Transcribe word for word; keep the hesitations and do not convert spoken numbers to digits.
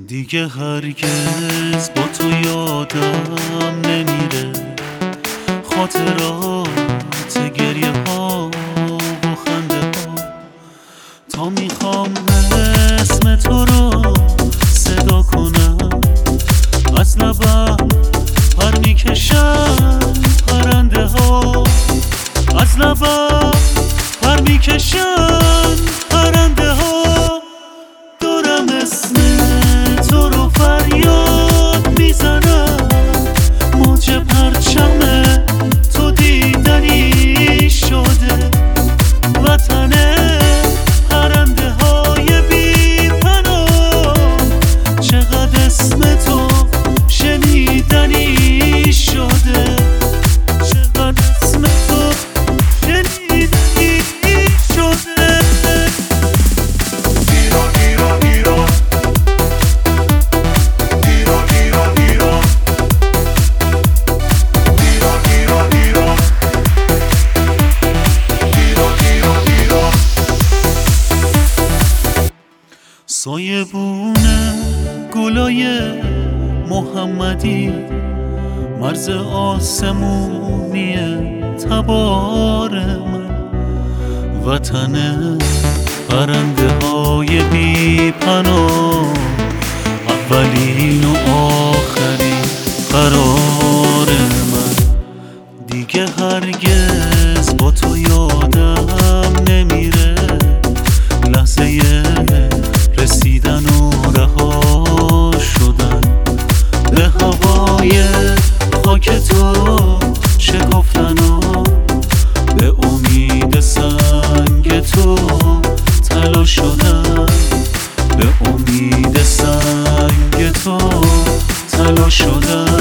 دیگه هرگز با تو یادم نمیره خاطرات گریه ها و خنده ها. تا میخوام اسم تو رو صدا کنم از لبم پر میکشن پرنده ها، از لبم پر میکشن پرنده ها. دارم اسم تو رو فریاد میزنم، موج پرچم تو دیدنی شده، وطن پرنده های بی پناه. چقدر اسم تو شنیدنی شده، چقدر اسم تو شنیدنی شده. سایبونه گلای محمدی، مرز آسمونیه تبار من، وطن پرنده های بی پناه. اولین و آخرین قرار من، دیگه هرگز با تو یادم نمیره لحظه رسیدن و رها شدن به هوای خاک تو شکفتن و به امید سنگ تو طلا شدن، به امید سنگ تو طلا شدن.